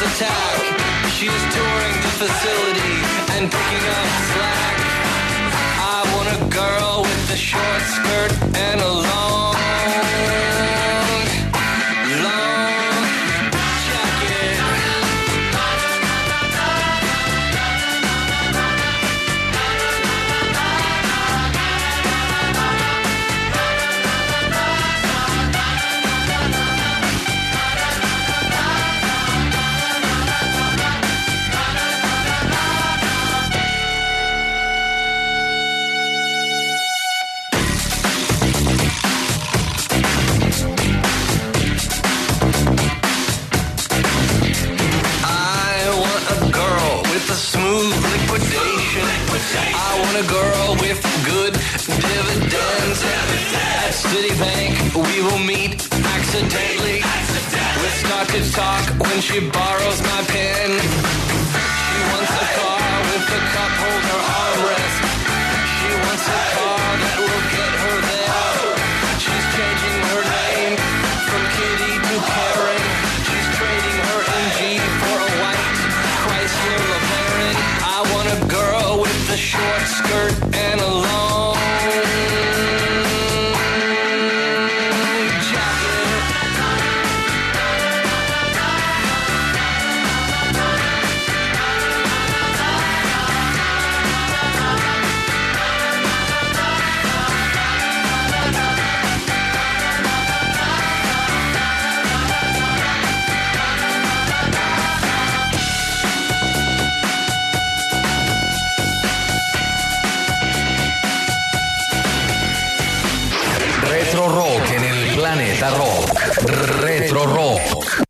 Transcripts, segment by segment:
attack. She is touring the facility and picking up slack. I want a girl with a short skirt and a long jacket. I want a girl with good dividends. At Citibank we will meet accidentally. We'll start to talk when she borrows my pen. She wants a car with a cup holder armrest. She wants a car that will get her there. She's changing her name from Kitty to Karen. She's trading her MG for a white Chrysler LeBaron. I want a girl with a short skirt and a long jacket. Retro Rock en el Planeta Rock. Retro Rock.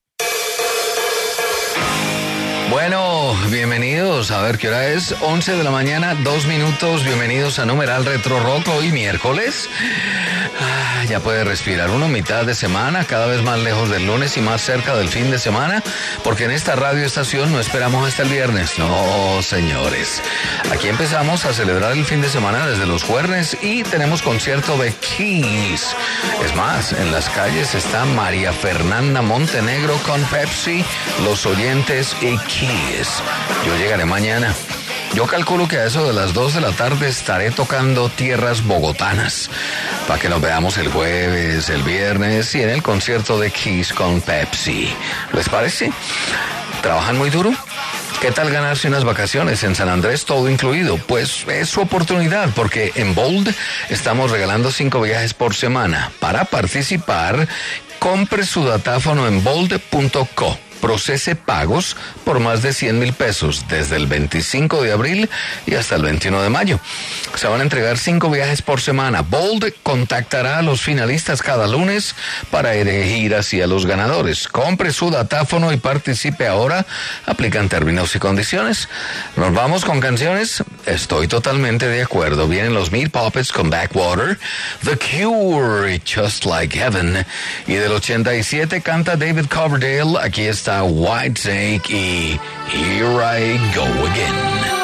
Bueno, bienvenidos. A ver qué hora es. 11 de la mañana, 2 minutos. Bienvenidos a Numeral Retro Rock. Hoy miércoles. Ya puede respirar uno, mitad de semana, cada vez más lejos del lunes y más cerca del fin de semana, porque en esta radioestación no esperamos hasta el viernes. No, señores. Aquí empezamos a celebrar el fin de semana desde los jueves y tenemos concierto de Kiss. Es más, en las calles está María Fernanda Montenegro con Pepsi, Los Oyentes y Kiss. Yo llegaré mañana. Yo calculo que a eso de las 2 de la tarde estaré tocando tierras bogotanas para que nos veamos el jueves, el viernes y en el concierto de Kiss con Pepsi. ¿Les parece? ¿Trabajan muy duro? ¿Qué tal ganarse unas vacaciones en San Andrés, todo incluido? Pues es su oportunidad, porque en Bold estamos regalando 5 viajes por semana. Para participar, compre su datáfono en bold.co. Procese pagos por más de 100,000 pesos desde el 25 de abril y hasta el 21 de mayo. Se van a entregar 5 viajes por semana. Bold contactará a los finalistas cada lunes para elegir así a los ganadores. Compre su datáfono y participe ahora. Aplican términos y condiciones. Nos vamos con canciones. Estoy totalmente de acuerdo. Vienen los Meat Puppets con Backwater, The Cure, Just Like Heaven. Y del 87 canta David Coverdale. Aquí está Whitesnake y Here I Go Again.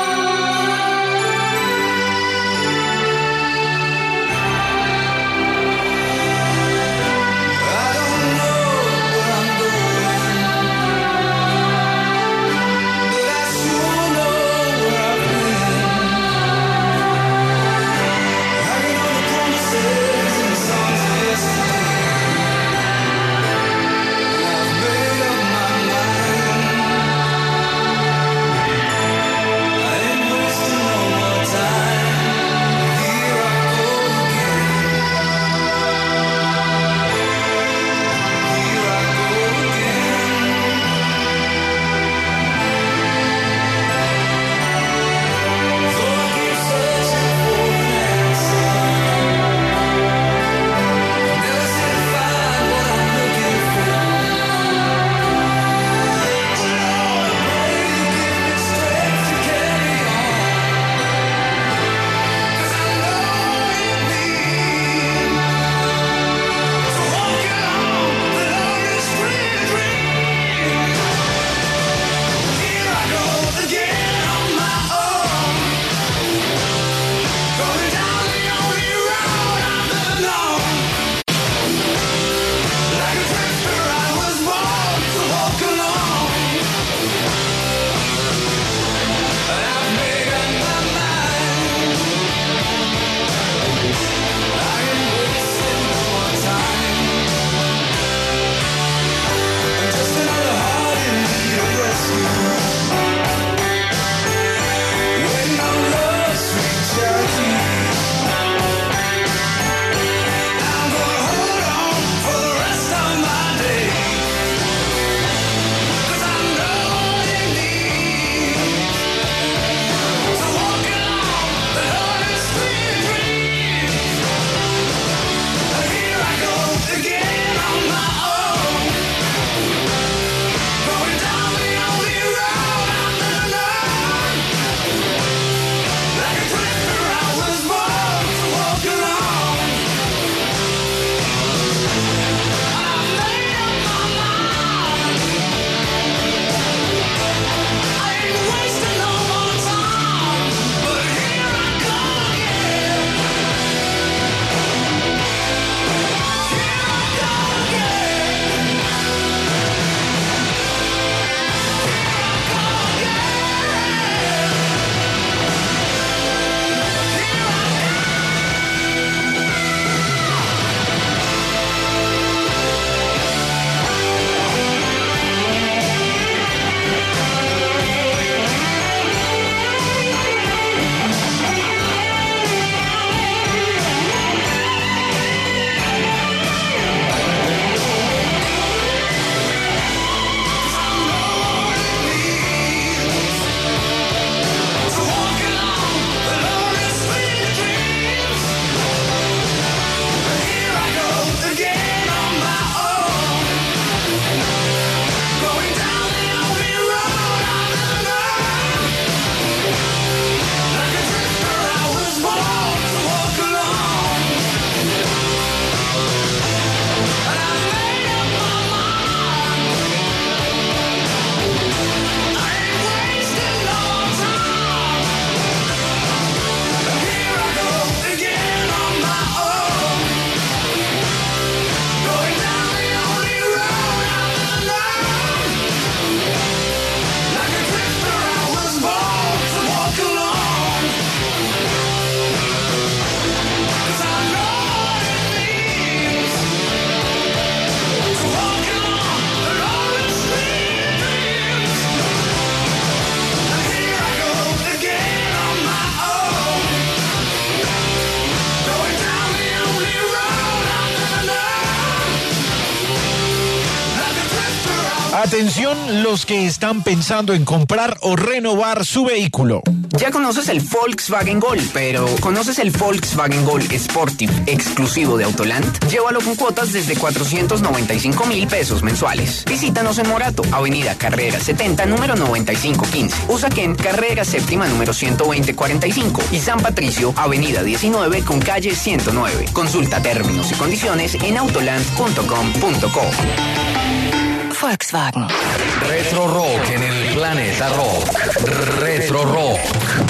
Atención los que están pensando en comprar o renovar su vehículo. Ya conoces el Volkswagen Gol, pero ¿conoces el Volkswagen Gol Sportive exclusivo de Autoland? Llévalo con cuotas desde 495,000 pesos mensuales. Visítanos en Morato, Avenida Carrera 70, número 9515. Usaquén, Carrera Séptima, número 12045. Y San Patricio, Avenida 19 con calle 109. Consulta términos y condiciones en autoland.com.co. Volkswagen. Retro Rock en el Planeta Rock. Retro Rock.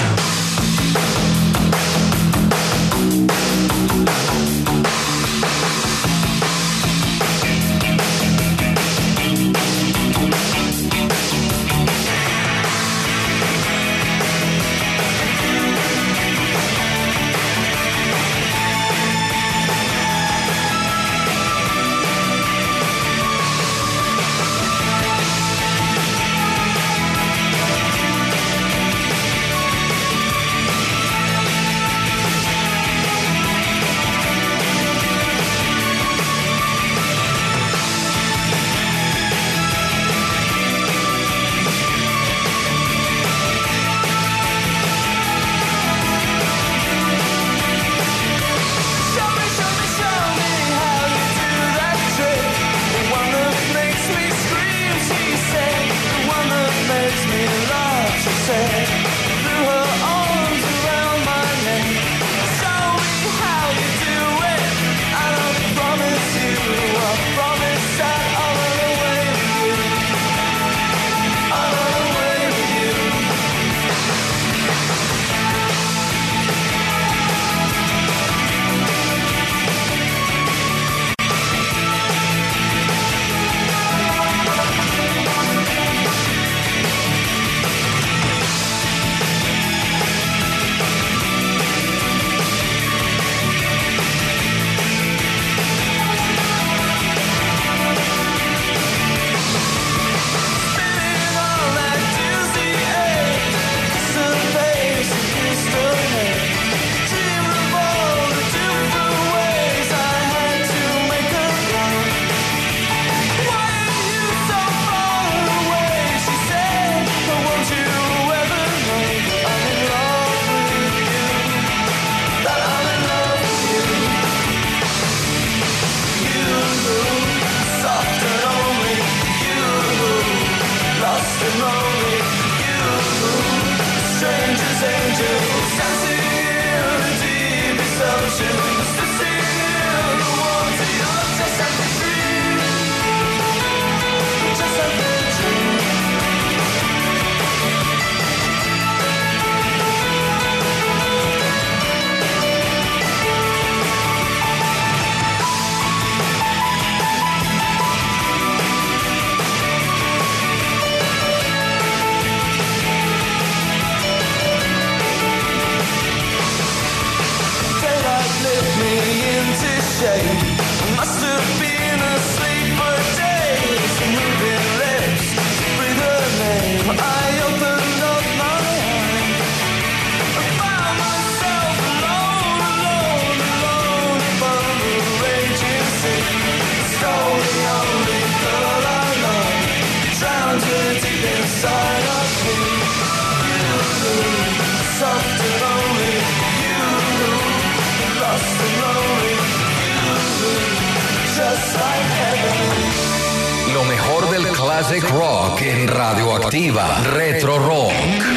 Lo mejor del classic rock en Radioactiva. Retro Rock.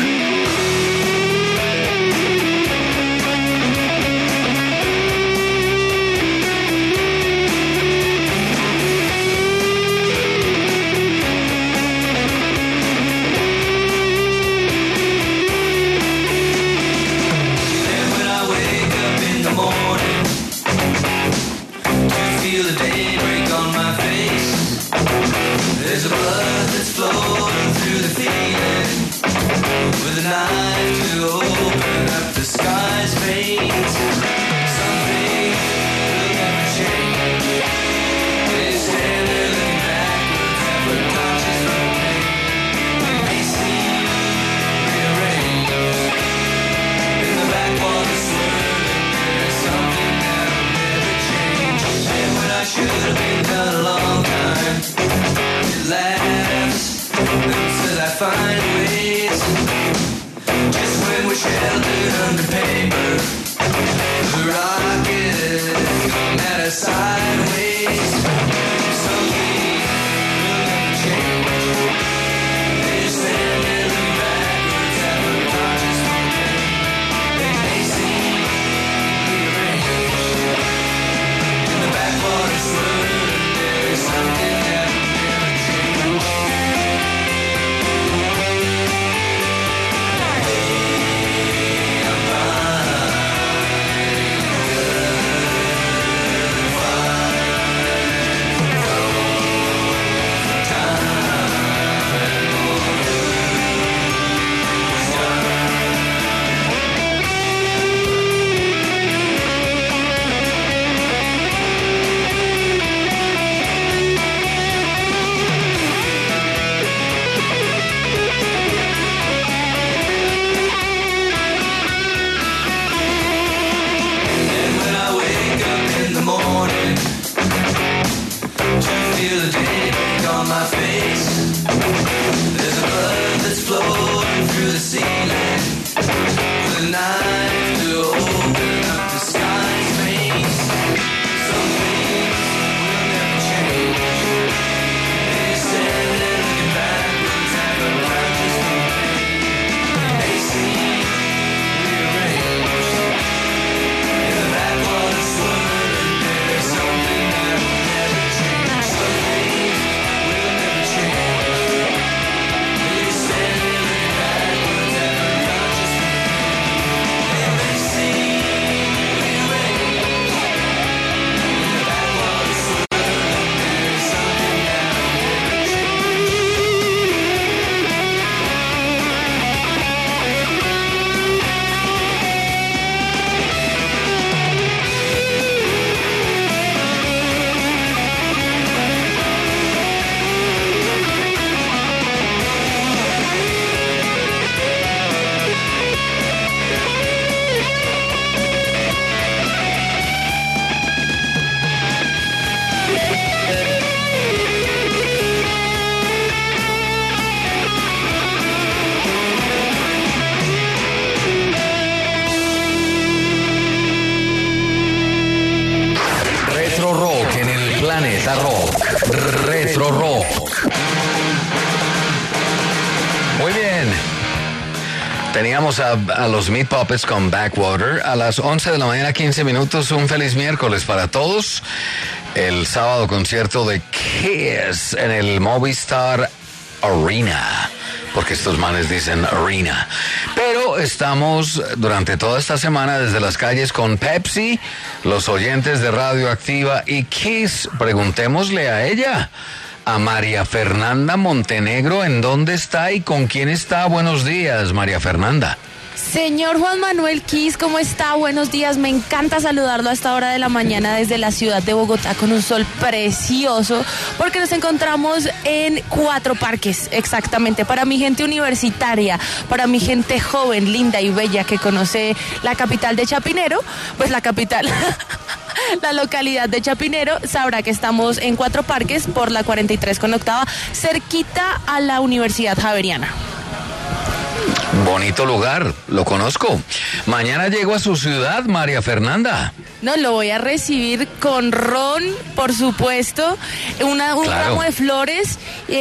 There's a blood that's flowing through the feeling, with a knife to open up the sky's veins. Some things will never change. They stand there looking backwards, never conscious of pain. They may seem rearranged in the back wall is swirling. There's something that'll never change. And when I should have been done a long time, laugh. sideways. Some things will never change. They stand and look backwards at the conscious moment. They may seem rearranged. In the backwater swirling, there is something that will never change. Planeta Rock, Retro Rock. Muy bien. Teníamos a los Meat Puppets con Backwater a las 11 de la mañana, 15 minutos. Un feliz miércoles para todos. El sábado concierto de Kiss en el Movistar Arena, porque estos manes dicen Arena. Pero estamos durante toda esta semana desde las calles con Pepsi, los oyentes de Radioactiva y Kiss. Preguntémosle a ella, a María Fernanda Montenegro, ¿en dónde está y con quién está? Buenos días, María Fernanda. Señor Juan Manuel Kiss, ¿cómo está? Buenos días, me encanta saludarlo a esta hora de la mañana desde la ciudad de Bogotá con un sol precioso, porque nos encontramos en 4 parques, exactamente, para mi gente universitaria, para mi gente joven, linda y bella que conoce la capital de Chapinero, pues la capital... La localidad de Chapinero sabrá que estamos en 4 parques por la 43 con octava, cerquita a la Universidad Javeriana. Bonito lugar, lo conozco. Mañana llego a su ciudad, María Fernanda. No, lo voy a recibir con ron, por supuesto, un ramo de flores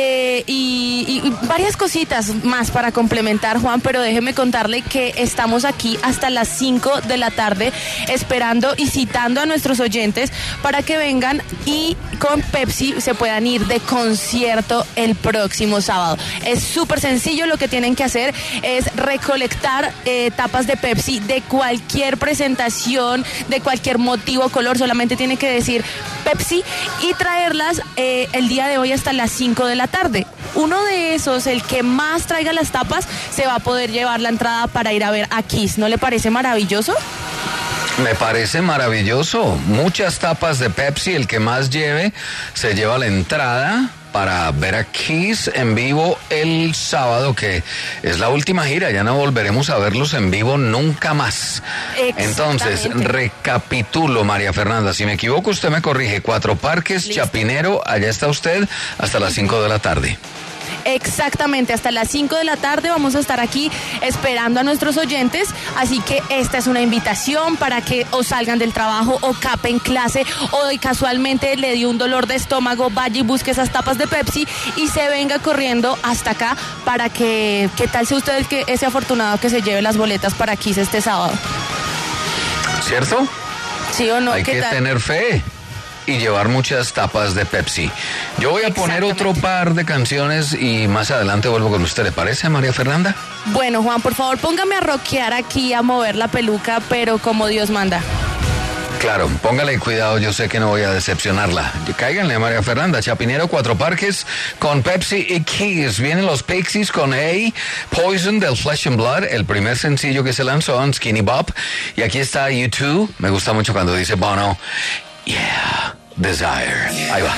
y varias cositas más para complementar, Juan, pero déjeme contarle que estamos aquí hasta las 5 de la tarde esperando y citando a nuestros oyentes para que vengan y con Pepsi se puedan ir de concierto el próximo sábado. Es súper sencillo, lo que tienen que hacer es recolectar tapas de Pepsi de cualquier presentación, de cualquier motivo, color, solamente tiene que decir Pepsi y traerlas el día de hoy hasta las 5 de la tarde. Uno de esos, el que más traiga las tapas, se va a poder llevar la entrada para ir a ver a Kiss. ¿No le parece maravilloso? Me parece maravilloso. Muchas tapas de Pepsi, el que más lleve se lleva la entrada para ver a Kiss en vivo el sábado, que es la última gira, ya no volveremos a verlos en vivo nunca más. Entonces, recapitulo, María Fernanda, si me equivoco usted me corrige, 4 parques, listo. Chapinero, allá está usted hasta las 5 de la tarde. Exactamente, hasta las 5 de la tarde vamos a estar aquí esperando a nuestros oyentes, así que esta es una invitación para que o salgan del trabajo o capen clase o casualmente le dio un dolor de estómago, vaya y busque esas tapas de Pepsi y se venga corriendo hasta acá para que, ¿qué tal sea usted ese afortunado que se lleve las boletas para Kiss este sábado? ¿Cierto? ¿Sí o no? Hay que tener fe y llevar muchas tapas de Pepsi. Yo voy a poner otro par de canciones y más adelante vuelvo con usted. ¿Le parece, María Fernanda? Bueno, Juan, por favor, póngame a rockear aquí, a mover la peluca, pero como Dios manda. Claro, póngale cuidado, yo sé que no voy a decepcionarla. Cáiganle, María Fernanda. Chapinero, Cuatro Parques con Pepsi y Kiss. Vienen los Pixies con Poison del Flesh and Blood, el primer sencillo que se lanzó en Skinny Bop. Y aquí está U2. Me gusta mucho cuando dice Bono, yeah, Desire. Ahí va.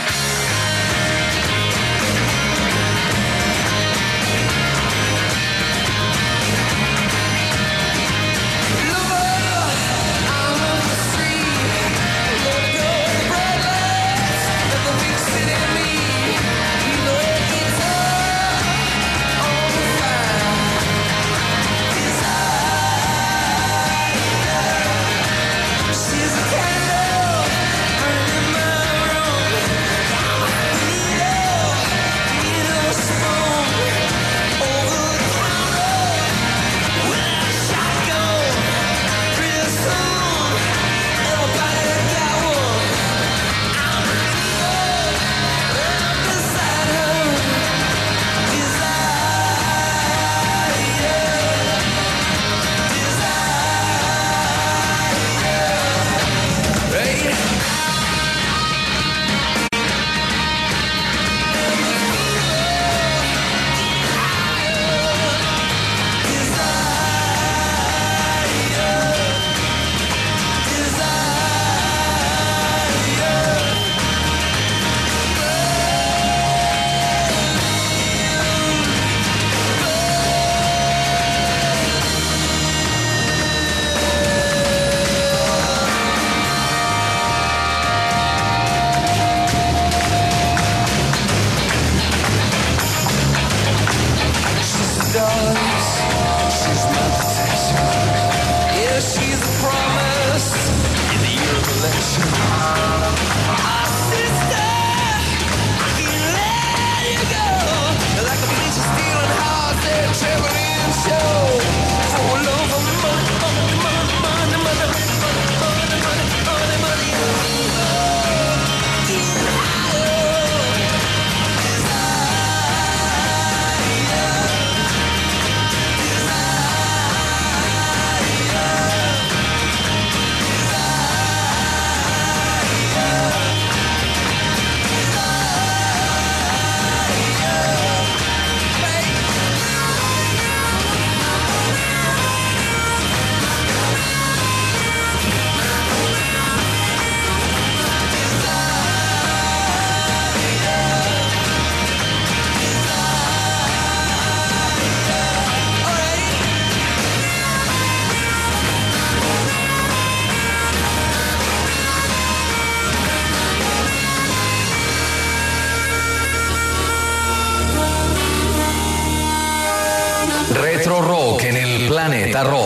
Retro Rock en el Planeta Rock.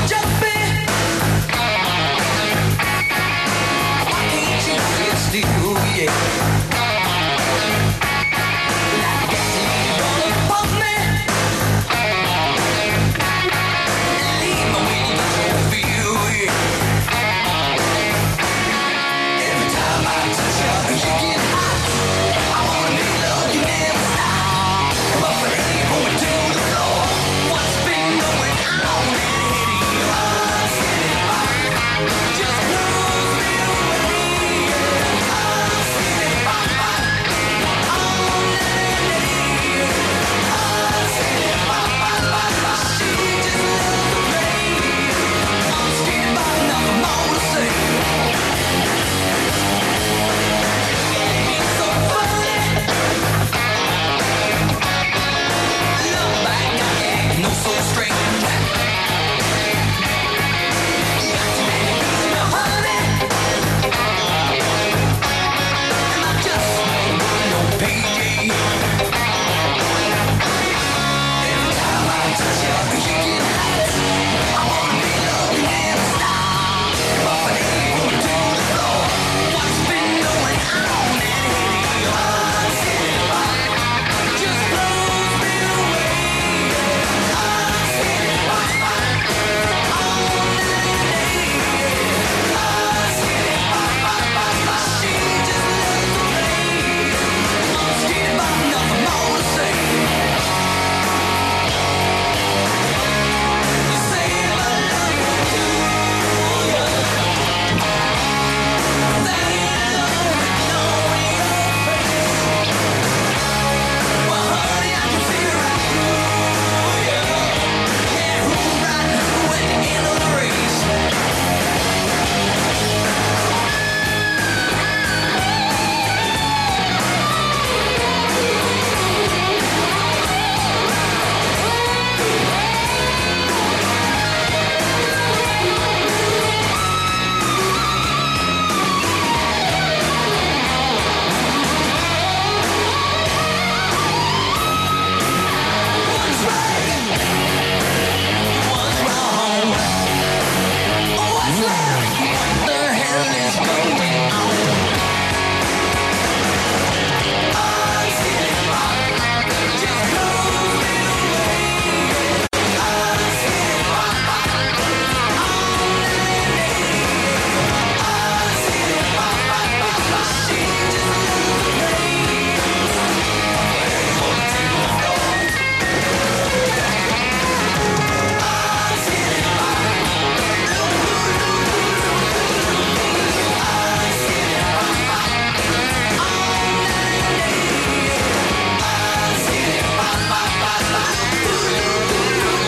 You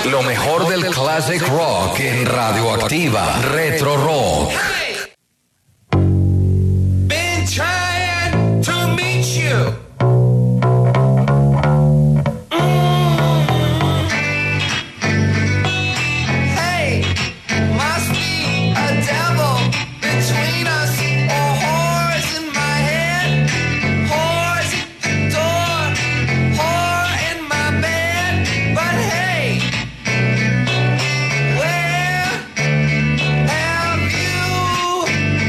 Lo mejor del classic rock en Radioactiva Retro Rock. Been trying to meet you. Hey, must be a devil between us, or whores in my head, whores at the door, whore in my bed. But hey, where have you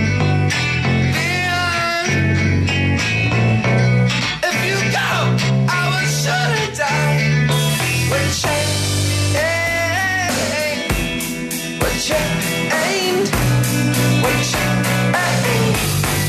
been? If you go, I was sure to die. But change, but change, but change.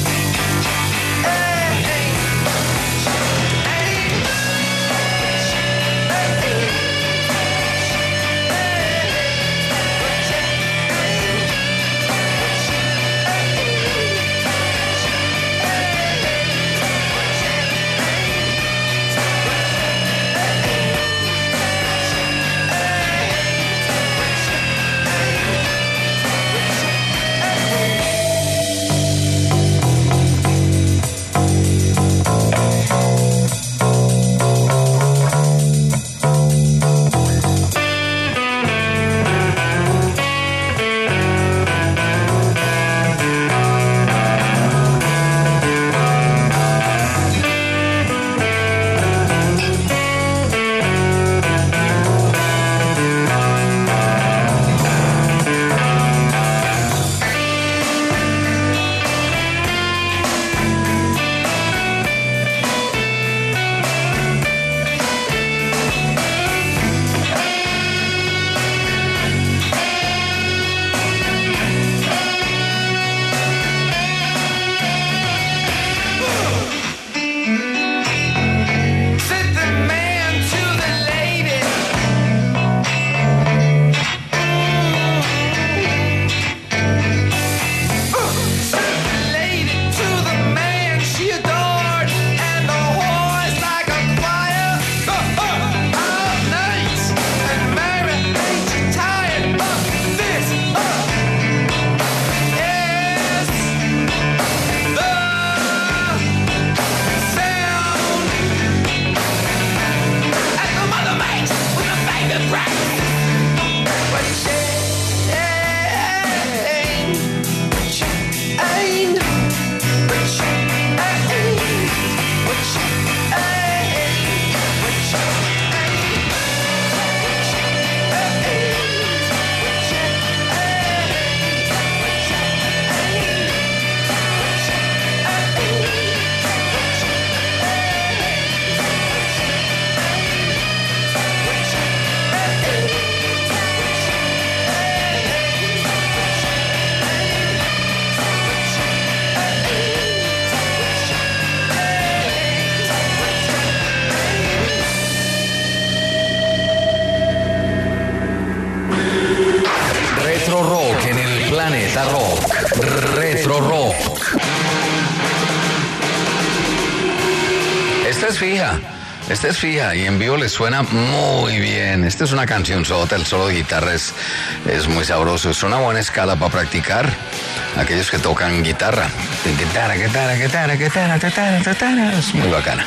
Said the man to the lady. Said the lady to the man she adored, and the whore's like a fire. All night, and Mary ain't you tired of this? Yes, the sound that the mother makes when the baby breaks. But Retro Rock en el planeta rock. Retro Rock. Esta es fija y en vivo le suena muy bien. Esta es una cancionzota, el solo de guitarra es muy sabroso. Es una buena escala para practicar. Aquellos que tocan guitarra. Es muy bacana.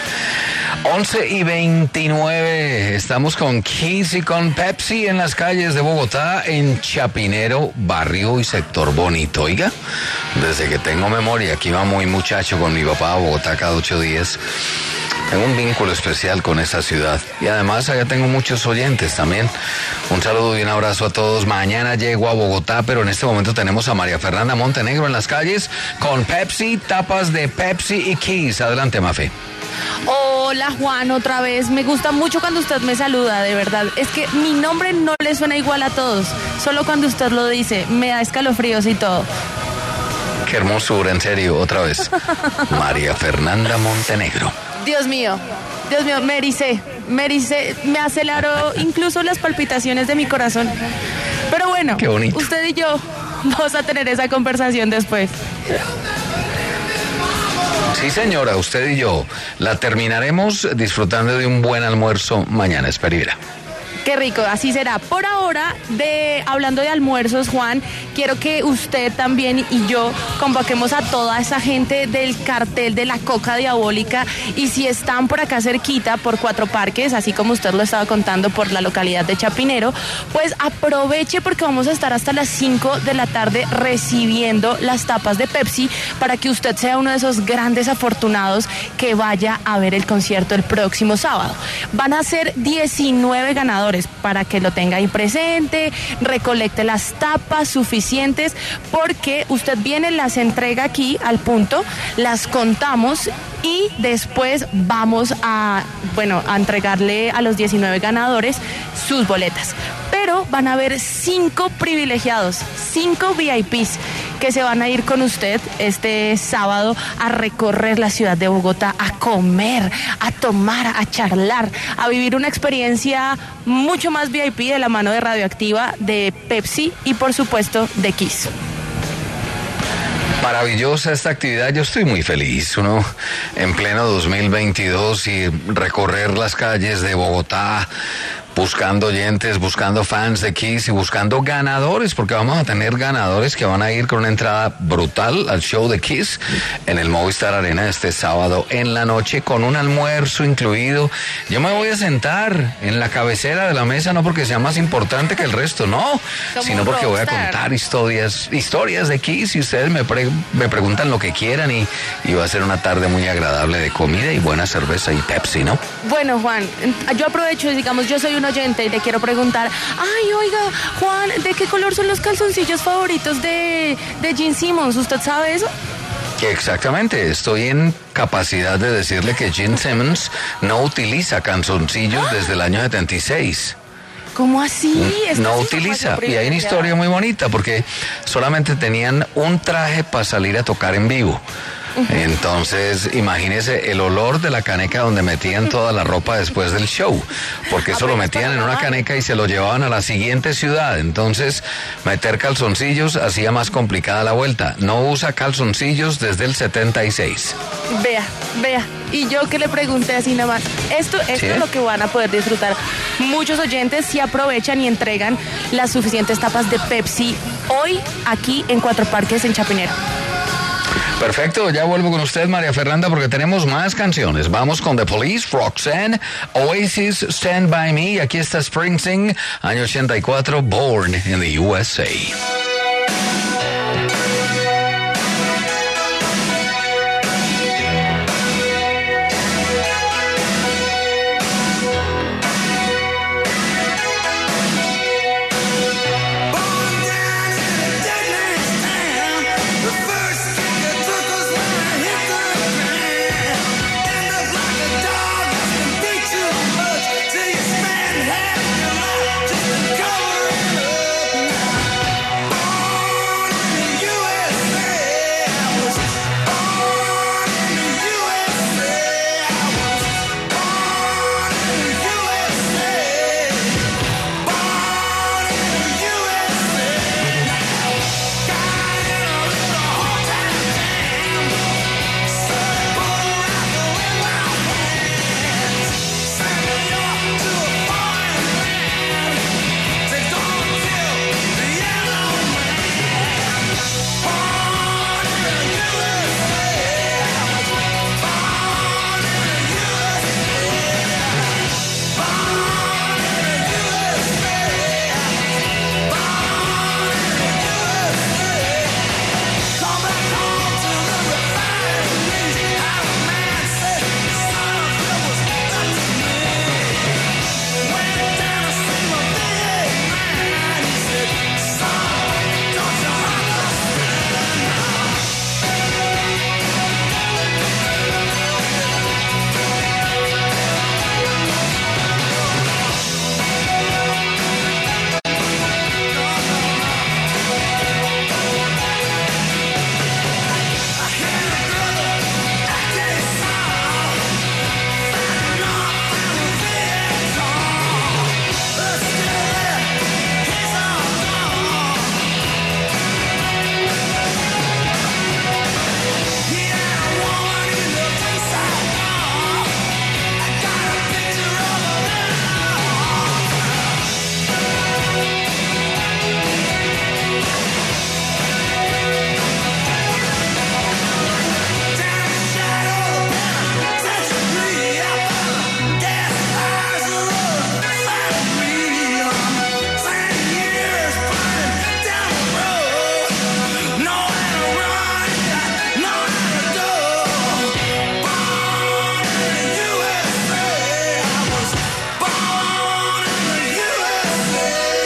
11:29, estamos con Keys y con Pepsi en las calles de Bogotá, en Chapinero, barrio y sector bonito. Oiga, desde que tengo memoria, aquí iba muy muchacho con mi papá a Bogotá cada 8 días. Tengo un vínculo especial con esta ciudad y además allá tengo muchos oyentes también. Un saludo y un abrazo a todos. Mañana llego a Bogotá, pero en este momento tenemos a María Fernanda Montenegro en las calles con Pepsi, tapas de Pepsi y Keys. Adelante, Mafe. Hola Juan, otra vez. Me gusta mucho cuando usted me saluda, de verdad. Es que mi nombre no le suena igual a todos. Solo cuando usted lo dice, me da escalofríos y todo. Qué hermosura, en serio, otra vez. María Fernanda Montenegro. Dios mío, me ericé, me aceleró incluso las palpitaciones de mi corazón. Pero bueno, qué bonito. Usted y yo vamos a tener esa conversación después. Sí, señora, usted y yo la terminaremos disfrutando de un buen almuerzo mañana, espera. Qué rico, así será. Por ahora, hablando de almuerzos, Juan, quiero que usted también y yo convoquemos a toda esa gente del cartel de la Coca Diabólica, y si están por acá cerquita, por Cuatro Parques, así como usted lo estaba contando, por la localidad de Chapinero, pues aproveche porque vamos a estar hasta las 5 de la tarde recibiendo las tapas de Pepsi para que usted sea uno de esos grandes afortunados que vaya a ver el concierto el próximo sábado. Van a ser 19 ganadores, para que lo tenga ahí presente, recolecte las tapas suficientes, porque usted viene, las entrega aquí al punto, las contamos y después vamos a entregarle a los 19 ganadores sus boletas. Pero van a haber 5 privilegiados, 5 VIPs que se van a ir con usted este sábado a recorrer la ciudad de Bogotá, a comer, a tomar, a charlar, a vivir una experiencia mucho más VIP de la mano de Radioactiva, de Pepsi y por supuesto de Kiss. Maravillosa esta actividad, yo estoy muy feliz, uno en pleno 2022 y recorrer las calles de Bogotá buscando oyentes, buscando fans de Kiss y buscando ganadores, porque vamos a tener ganadores que van a ir con una entrada brutal al show de Kiss en el Movistar Arena este sábado en la noche, con un almuerzo incluido. Yo me voy a sentar en la cabecera de la mesa, no porque sea más importante que el resto, no, sino porque voy a contar historias de Kiss, y ustedes me preguntan lo que quieran, y va a ser una tarde muy agradable de comida y buena cerveza y Pepsi, ¿no? Bueno, Juan, yo aprovecho, digamos, yo soy un oyente y le quiero preguntar, ay, oiga, Juan, ¿de qué color son los calzoncillos favoritos de Gene Simmons? ¿Usted sabe eso? Exactamente, estoy en capacidad de decirle que Gene Simmons no utiliza calzoncillos desde el año 76. ¿Cómo así? No utiliza, y hay una historia muy bonita, porque solamente tenían un traje para salir a tocar en vivo. Entonces, imagínese el olor de la caneca donde metían toda la ropa después del show, porque eso lo metían en una caneca y se lo llevaban a la siguiente ciudad. Entonces, meter calzoncillos hacía más complicada la vuelta. No usa calzoncillos desde el 76. Vea. Y yo que le pregunté así nomás, esto ¿Sí? es lo que van a poder disfrutar muchos oyentes si aprovechan y entregan las suficientes tapas de Pepsi hoy aquí en Cuatro Parques en Chapinero. Perfecto, ya vuelvo con usted, María Fernanda, porque tenemos más canciones. Vamos con The Police, Roxanne, Oasis, Stand By Me, y aquí está Springsteen, año 84, Born in the USA. Till you spend half your life just covering up.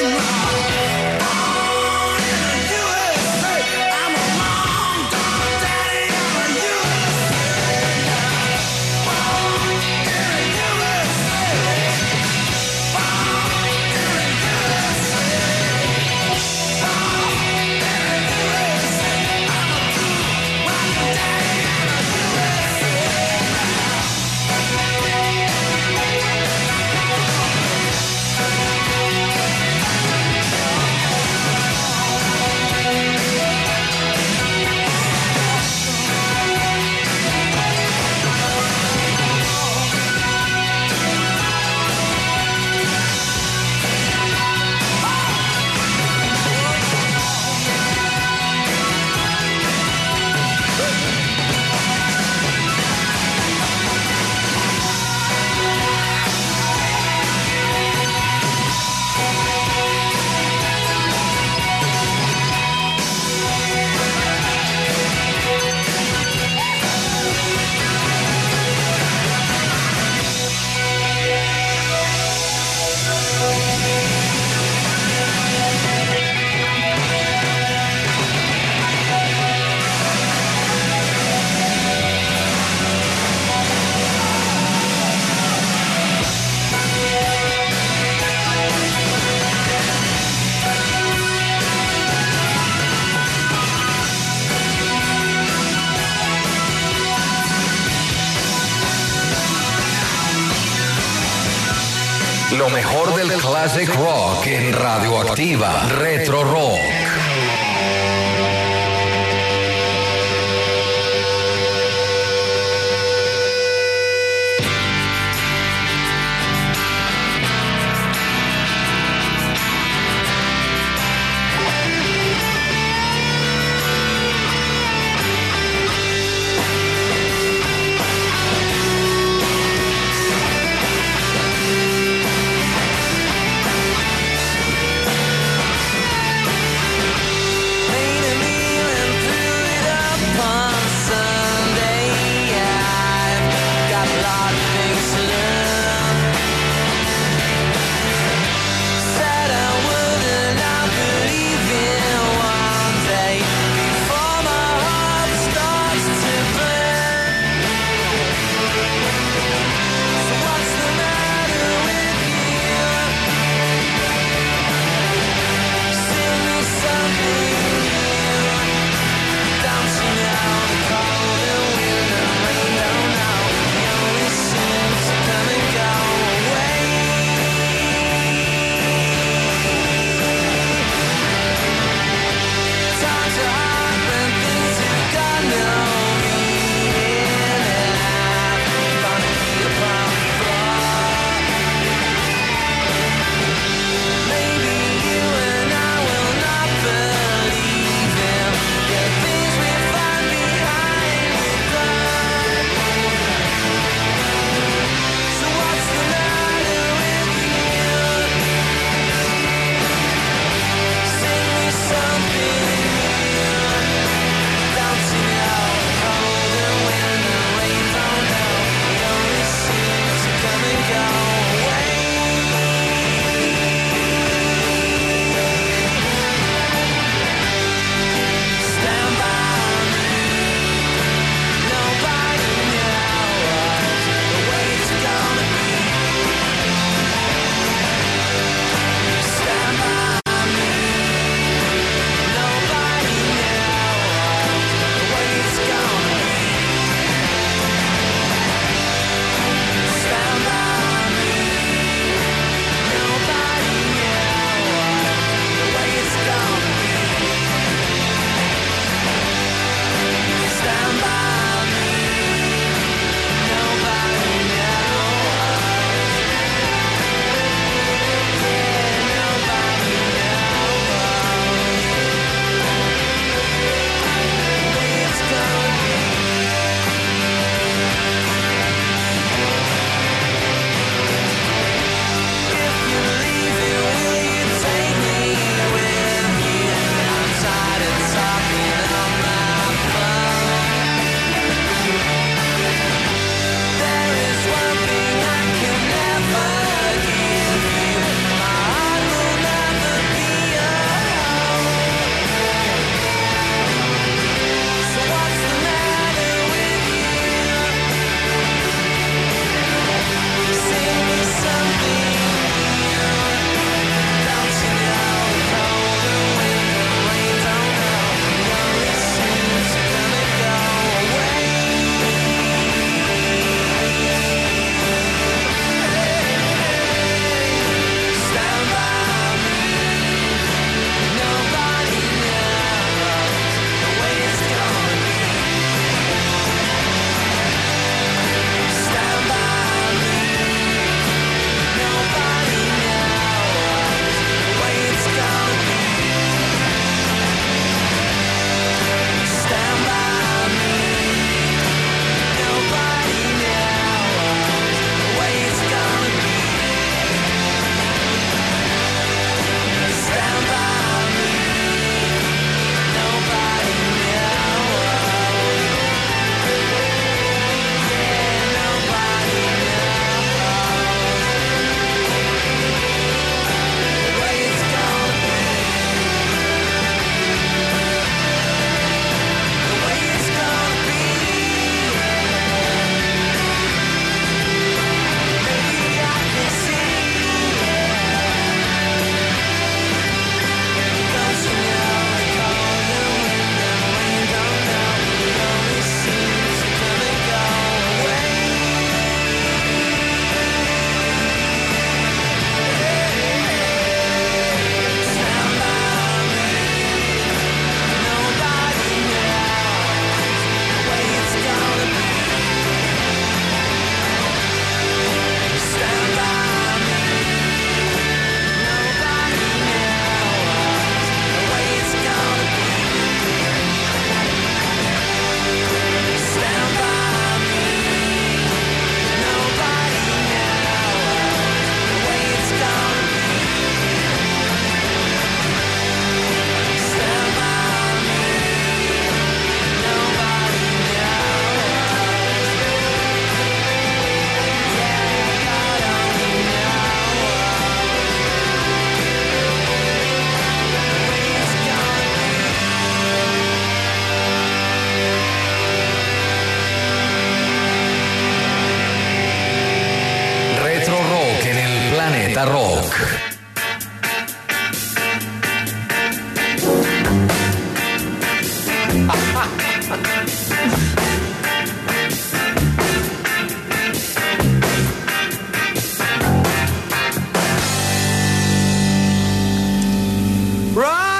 Lo mejor del classic rock en Radioactiva Retro Rock.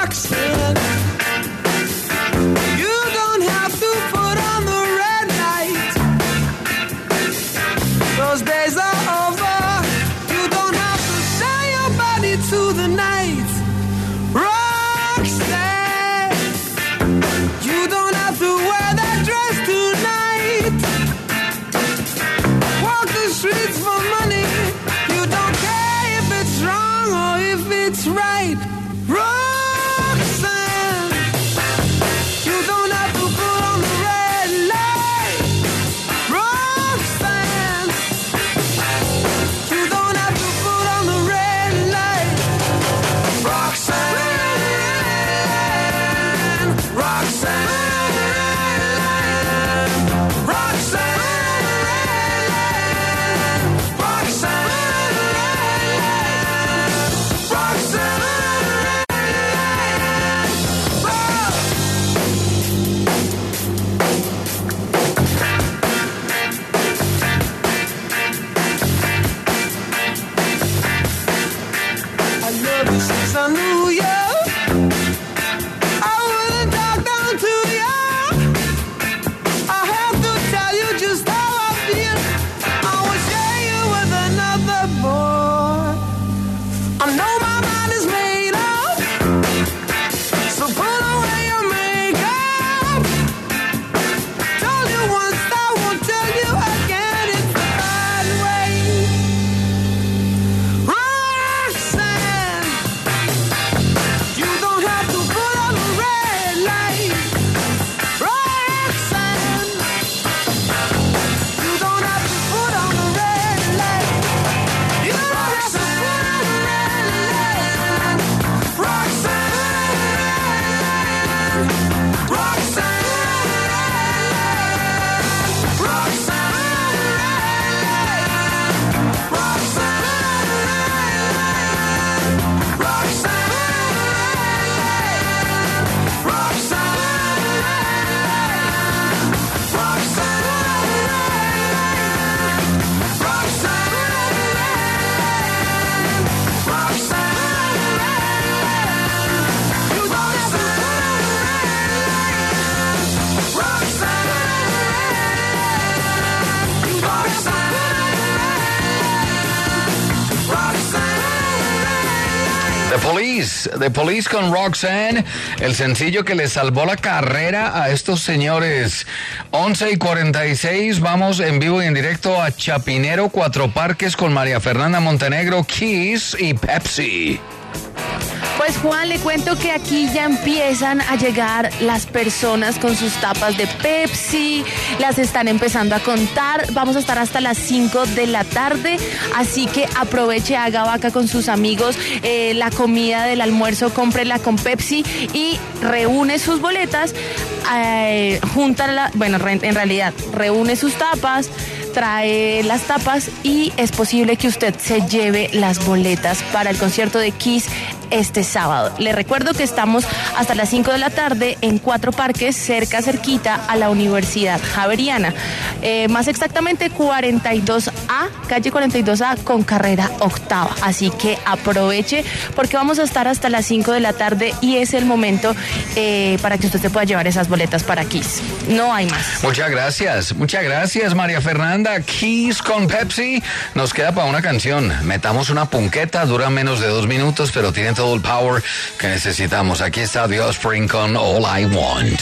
Roxanne, you don't have to put on the red light. Those days are over. You don't have to sell your body to the night. Roxanne, you don't have to wear that dress tonight. Walk the streets for money. You don't care if it's wrong or if it's right. Roxanne, you don't have to put on the red light. Roxanne, you don't have to put on the red light. Roxanne, Roxanne, Roxanne, Roxanne, I love you since I knew you. I wouldn't talk down to you. I have to tell you just how I feel. I will share you with another boy. I know my mind is made up, so put away your makeup. Told you once, I won't tell you again. It's the right way. Roxanne, you don't have to put on the red light. Roxanne, you don't have to put on the red light. You don't have to put on the red light. Roxanne, Roxanne, The Police con Roxanne, el sencillo que le salvó la carrera a estos señores. 11:46, vamos en vivo y en directo a Chapinero, Cuatro Parques con María Fernanda Montenegro, Kiss y Pepsi. Pues Juan, le cuento que aquí ya empiezan a llegar las personas con sus tapas de Pepsi, las están empezando a contar, vamos a estar hasta las 5 de la tarde, así que aproveche, haga vaca con sus amigos, la comida del almuerzo, cómprela con Pepsi y reúne sus boletas, en realidad, reúne sus tapas, trae las tapas y es posible que usted se lleve las boletas para el concierto de Kiss este sábado. Le recuerdo que estamos hasta las 5 de la tarde en Cuatro Parques, cerquita a la Universidad Javeriana. Más exactamente 42A, calle 42A con carrera octava. Así que aproveche porque vamos a estar hasta las 5 de la tarde y es el momento para que usted se pueda llevar esas boletas para Kiss. No hay más. Muchas gracias María Fernanda. Kiss con Pepsi. Nos queda para una canción. Metamos una punqueta, dura menos de 2 minutos, pero tiene todo el power que necesitamos. Aquí está The Offspring con All I Want.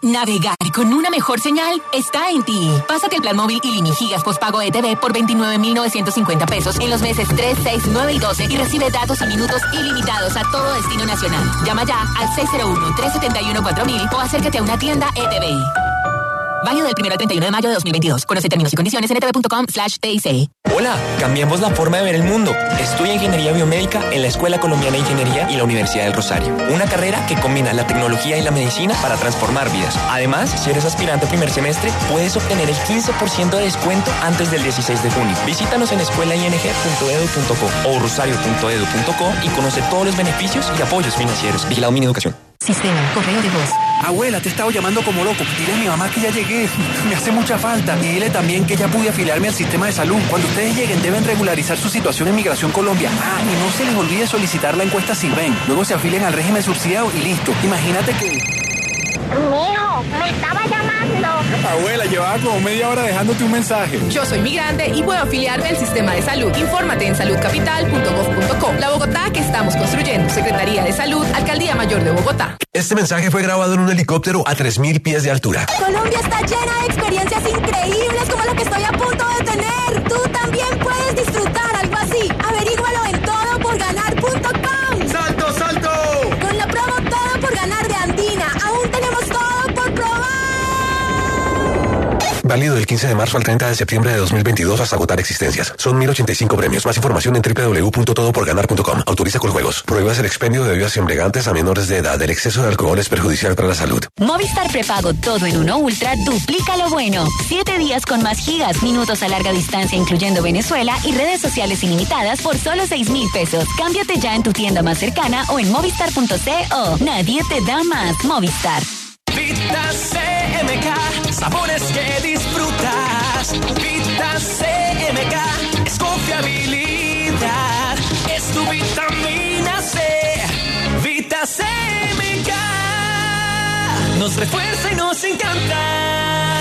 Navegar con una mejor señal está en ti. Pásate el plan móvil ilimi gigas postpago ETV por 29,950 pesos en los meses 3, 6, 9 y 12 y recibe datos y minutos ilimitados a todo destino nacional. Llama ya al 601-371-4000 o acércate a una tienda ETV. Válido del 1 al 31 de mayo de 2022. Conoce términos y condiciones en etv.com/TIC. Hola, cambiamos la forma de ver el mundo. Estudia Ingeniería Biomédica en la Escuela Colombiana de Ingeniería y la Universidad del Rosario. Una carrera que combina la tecnología y la medicina para transformar vidas. Además, si eres aspirante a primer semestre, puedes obtener el 15% de descuento antes del 16 de junio. Visítanos en escuelaing.edu.co o rosario.edu.co y conoce todos los beneficios y apoyos financieros. Vigilado Mineducación. Sistema, correo de voz. Abuela, te he estado llamando como loco. Dile a mi mamá que ya llegué. Me hace mucha falta. Y dile también que ya pude afiliarme al sistema de salud. Cuando ustedes lleguen, deben regularizar su situación en Migración Colombia. Ah, y no se les olvide solicitar la encuesta Sirven. Luego se afilian al régimen subsidiado y listo. Imagínate que... Mijo, me estaba llamando. Abuela, llevaba como media hora dejándote un mensaje. Yo soy migrante y puedo afiliarme al sistema de salud. Infórmate en saludcapital.gov.co. La Bogotá que estamos construyendo. Secretaría de Salud, Alcaldía Mayor de Bogotá. Este mensaje fue grabado en un helicóptero a 3.000 pies de altura. Colombia está llena de experiencias increíbles como la que estoy a punto de tener. Tú también puedes disfrutar algo así. Averígualo en todoporganar.com. ¡Salto, salto! Con la promo Todo por Ganar de Andina, aún tenemos todo por probar. Válido del 15 de marzo al 30 de septiembre de 2022 hasta agotar existencias. Son 1.085 premios. Más información en www.todoporganar.com. Autoriza con juegos. Prohíbas el expendio de bebidas embriagantes a menores de edad. El exceso de alcohol es perjudicial para la salud. Movistar prepago todo en uno Ultra duplica lo bueno. 7 días con más gigas, minutos a larga distancia incluyendo Venezuela y redes sociales ilimitadas por solo 6,000 pesos. Cámbiate ya en tu tienda más cercana o en movistar.co. Nadie te da más. Movistar. Vita CMK, sabores que disfrutas. Vita CMK es confiabilidad, es tu vitamina C. Vita CMK nos refuerza y nos encanta.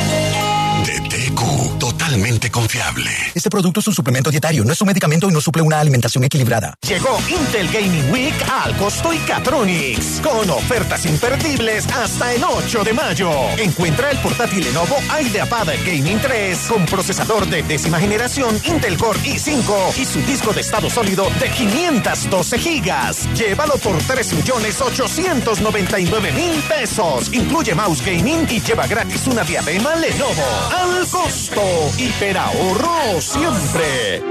DTQ, totalmente confiable. Este producto es un suplemento dietario, no es un medicamento y no suple una alimentación equilibrada. Llegó Intel Gaming Week al Costo y Catronics, con ofertas imperdibles hasta el 8 de mayo. Encuentra el portátil Lenovo IdeaPad Gaming 3 con procesador de 10ª generación Intel Core i5 y su disco de estado sólido de 512 gigas. Llévalo por 3,899,000 pesos. Incluye mouse gaming y lleva gratis una diadema Lenovo. Al Costo, hiperahorro siempre.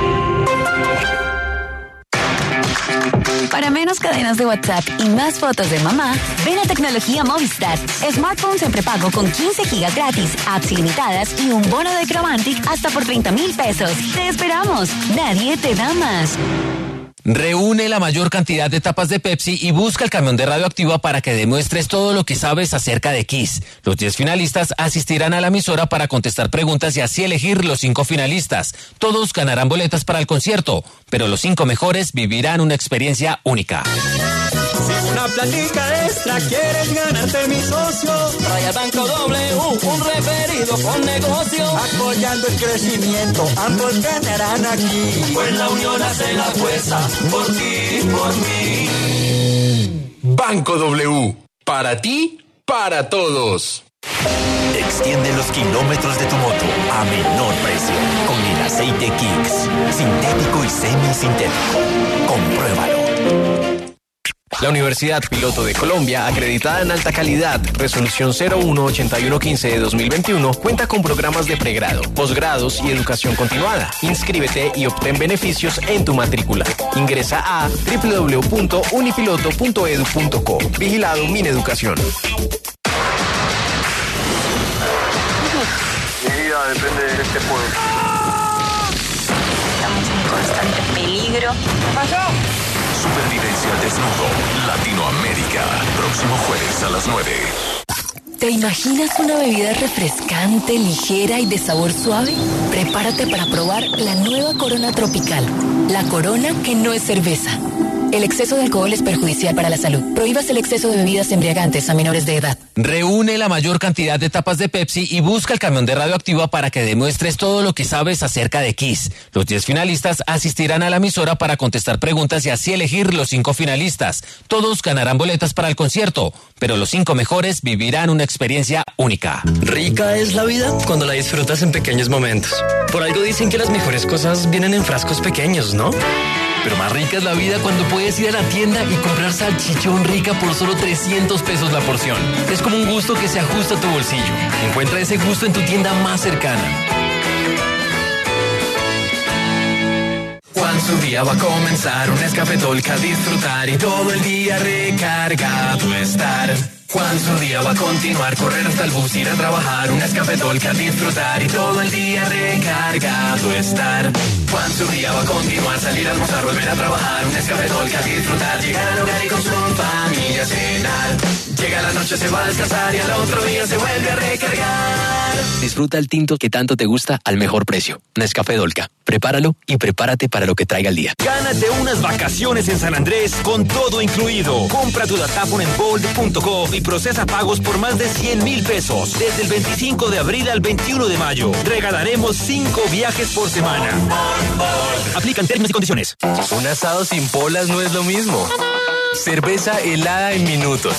Para menos cadenas de WhatsApp y más fotos de mamá, ven a Tecnología Movistar. Smartphones en prepago con 15 gigas gratis, apps ilimitadas y un bono de Chromantic hasta por 30,000 pesos. ¡Te esperamos! Nadie te da más. Reúne la mayor cantidad de tapas de Pepsi y busca el camión de Radioactiva para que demuestres todo lo que sabes acerca de Kiss. Los 10 finalistas asistirán a la emisora para contestar preguntas y así elegir los 5 finalistas. Todos ganarán boletas para el concierto, pero los 5 mejores vivirán una experiencia única. Si una platica extra quieres ganarte mi socio, trae a Banco W un referido con negocio. Apoyando el crecimiento, ambos ganarán aquí. Pues la unión hace la fuerza, por ti, por mí. Banco W, para ti, para todos. Extiende los kilómetros de tu moto a menor precio con el aceite Kicks, sintético y semisintético. Compruébalo. La Universidad Piloto de Colombia, acreditada en alta calidad, resolución 018115 de 2021, cuenta con programas de pregrado, posgrados y educación continuada. Inscríbete y obtén beneficios en tu matrícula. Ingresa a www.unipiloto.edu.co. Vigilado Mineducación. Mi vida depende de este pueblo. Estamos en constante peligro. ¿Qué pasó? Supervivencia al desnudo, Latinoamérica, próximo jueves a las 9. ¿Te imaginas una bebida refrescante, ligera y de sabor suave? Prepárate para probar la nueva Corona Tropical, la Corona que no es cerveza. El exceso de alcohol es perjudicial para la salud. Prohíbas el exceso de bebidas embriagantes a menores de edad. Reúne la mayor cantidad de tapas de Pepsi y busca el camión de Radioactiva para que demuestres todo lo que sabes acerca de Kiss. Los 10 finalistas asistirán a la emisora para contestar preguntas y así elegir los 5 finalistas. Todos ganarán boletas para el concierto, pero los 5 mejores vivirán una experiencia única. Rica es la vida cuando la disfrutas en pequeños momentos. Por algo dicen que las mejores cosas vienen en frascos pequeños, ¿no? Pero más rica es la vida cuando puedes ir a la tienda y comprar salchichón Rica por solo 300 pesos la porción. Es como un gusto que se ajusta a tu bolsillo. Encuentra ese gusto en tu tienda más cercana. Juan, su día va a comenzar, un Nescafé Dolca a disfrutar y todo el día recargado estar. Juan, su día va a continuar, correr hasta el bus, ir a trabajar, un Nescafé Dolca a disfrutar y todo el día recargado estar. Juan, su día va a continuar, salir a almorzar, volver a trabajar, un Nescafé Dolca a disfrutar, llegar al hogar y con su familia cenar. Llega la noche, se va a descansar y al otro día se vuelve a recargar. Disfruta el tinto que tanto te gusta al mejor precio. Nescafé Dolca. Prepáralo y prepárate para lo que traiga el día. Gánate unas vacaciones en San Andrés con todo incluido. Compra tu datáfono en bold.co y procesa pagos por más de 100,000 pesos. Desde el 25 de abril al 21 de mayo. Regalaremos 5 viajes por semana. Aplican términos y condiciones. Un asado sin polas no es lo mismo. Cerveza helada en minutos.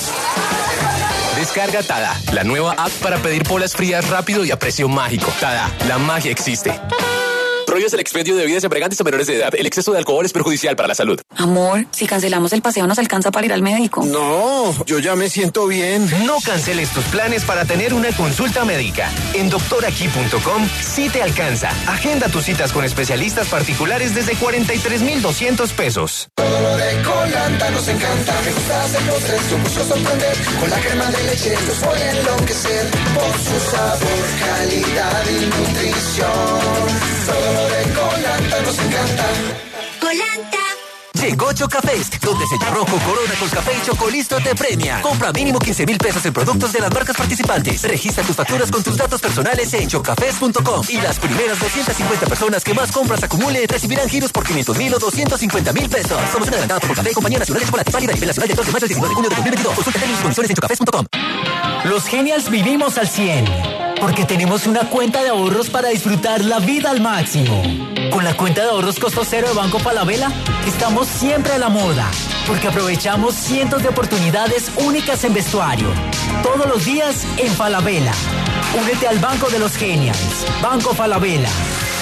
Descarga Tada, la nueva app para pedir polas frías rápido y a precio mágico. Tada, la magia existe. Prohíbes el expendio de bebidas embriagantes a menores de edad. El exceso de alcohol es perjudicial para la salud. Amor, si cancelamos el paseo nos alcanza para ir al médico. No, yo ya me siento bien. No canceles tus planes para tener una consulta médica. En doctoraquí.com sí te alcanza. Agenda tus citas con especialistas particulares desde 43,200 pesos. Todo lo de Colanta nos encanta. Me gusta hacer postres, yo busco sorprender. Con la crema de leche los voy a enloquecer. Por su sabor, calidad y nutrición. Todo lo de Colanta nos encanta. Colanta. Llegó Chocafest, donde Sello Rojo, Corona, Colcafé y Chocolisto te premia. Compra mínimo 15,000 pesos en productos de las marcas participantes. Registra tus facturas con tus datos personales en chocafest.com. Y las primeras 250 personas que más compras acumule recibirán giros por 500,000 o 250,000 pesos. Promoción adelantada por Colcafé, Compañía Nacional de Chocolate, válida a nivel nacional del 2 de mayo al 19 de junio de 2022. Consulta términos y condiciones en chocafest.com. Los Genials vivimos al 100, porque tenemos una cuenta de ahorros para disfrutar la vida al máximo. Con la cuenta de ahorros costo cero de Banco Falabella, estamos siempre a la moda, porque aprovechamos cientos de oportunidades únicas en vestuario. Todos los días en Falabella. Únete al Banco de los Genials. Banco Falabella.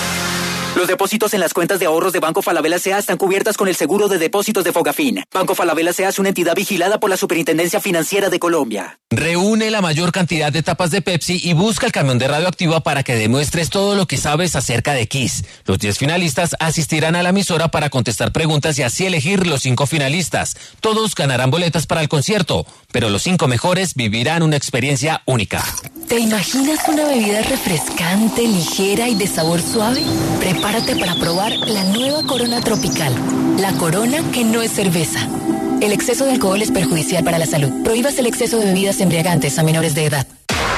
Los depósitos en las cuentas de ahorros de Banco Falabella S.A. están cubiertas con el seguro de depósitos de Fogafín. Banco Falabella S.A. es una entidad vigilada por la Superintendencia Financiera de Colombia. Reúne la mayor cantidad de tapas de Pepsi y busca el camión de Radioactiva para que demuestres todo lo que sabes acerca de Kiss. Los 10 finalistas asistirán a la emisora para contestar preguntas y así elegir los 5 finalistas. Todos ganarán boletas para el concierto, pero los 5 mejores vivirán una experiencia única. ¿Te imaginas una bebida refrescante, ligera y de sabor suave? Prepárate para probar la nueva Corona Tropical. La Corona que no es cerveza. El exceso de alcohol es perjudicial para la salud. Prohíbas el exceso de bebidas embriagantes a menores de edad.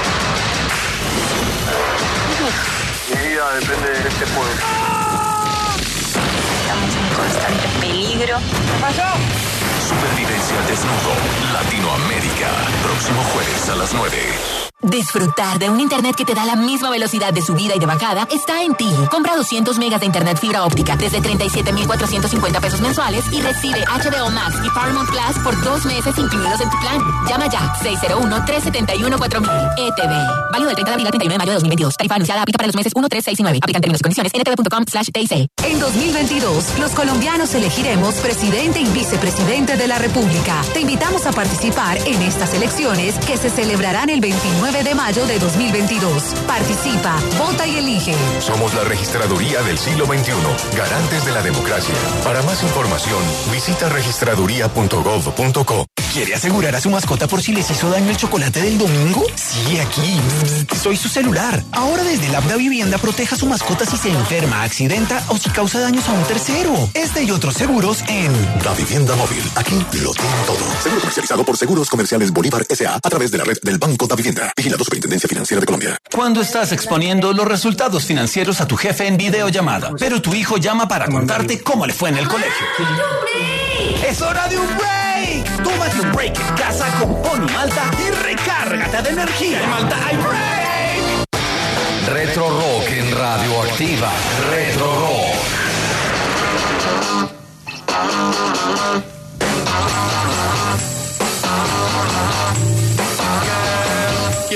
Mi vida depende de este juego. Estamos en constante peligro. ¿Qué pasó? Supervivencia al desnudo. Latinoamérica. Próximo jueves a las 9. Disfrutar de un internet que te da la misma velocidad de subida y de bajada está en ti. Compra 200 megas de internet fibra óptica desde 37,450 pesos mensuales y recibe HBO Max y Paramount Plus por 2 meses incluidos en tu plan. Llama ya 601-371-4000. ETV. Válido del 30 de abril al 31 de mayo de 2022. Tarifa anunciada aplica para los meses 1, 3, 6 y 9. Aplican términos y condiciones en etv.com/TIC. En 2022, los colombianos elegiremos presidente y vicepresidente de la República. Te invitamos a participar en estas elecciones que se celebrarán el 29 de mayo de 2022. Participa, vota y elige. Somos la registraduría del siglo XXI, garantes de la democracia. Para más información, visita registraduría.gov.co. ¿Quiere asegurar a su mascota por si les hizo daño el chocolate del domingo? Sí, aquí. Soy su celular. Ahora desde la Da Vivienda proteja a su mascota si se enferma, accidenta o si causa daños a un tercero. Este y otros seguros en Da Vivienda Móvil. Aquí lo tiene todo. Seguro comercializado por Seguros Comerciales Bolívar S.A. a través de la red del Banco Da Vivienda. Vigilado Superintendencia Financiera de Colombia. Cuando estás exponiendo los resultados financieros a tu jefe en videollamada, pero tu hijo llama para contarte cómo le fue en el colegio. ¡Es hora de un break! Tómate un break en casa con Pony Malta y recárgate de energía. ¡Malta, hay break! Retro Rock en Radioactiva. Retro Rock.